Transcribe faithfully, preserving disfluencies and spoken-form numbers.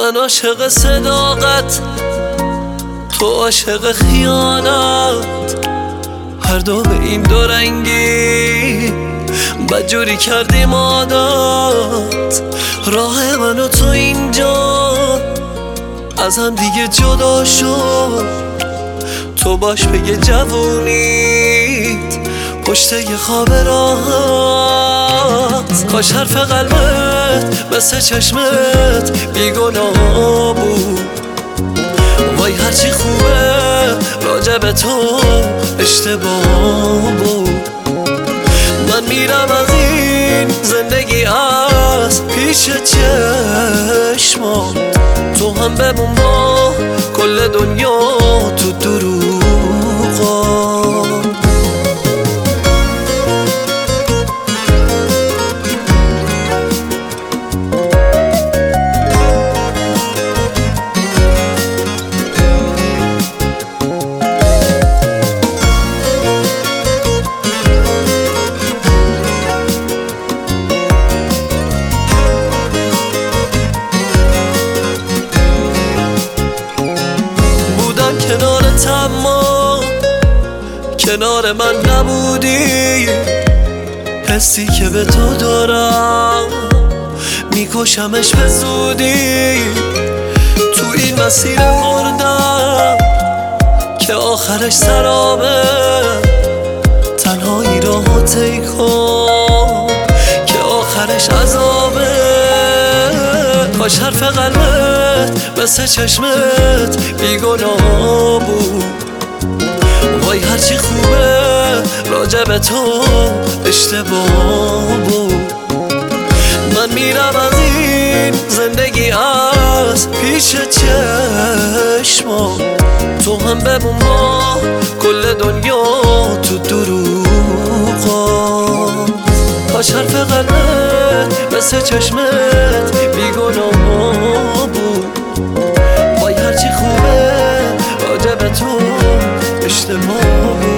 من عاشق صداقت، تو عاشق خیانت، هر دو به این دو رنگی بدجوری کردیم عادت. راه من و تو اینجا از هم دیگه جدا شد، تو باش بگه جوونیت پشت یه خواب راحت. کاش حرف قلبت مثل چشمت بیگناه بود، وای هرچی خوبه راجع به تو اشتباه بود. من میرم از این زندگی از پیش چشمات، تو هم بمون با کل دنیا تو دروغا. کنارت اما کنار من نبودی، حسی که به تو دارم میکشمش به زودی. تو این مسیر مردم که آخرش سرابه، تنهایی راهو طی کن که آخرش عذابه. کاش حرف قلبت مثل چشمت بیگناه بود، وای هرچی خوبه راجع به تو اشتباه بود. من میرم از این زندگی از پیش چشمات، تو هم بمون با کل دنیا تو دروغا. کاش حرف قلبت مثل چشمت بیگناه بود، وای هرچی خوبه راجع به تو اشتباه بود.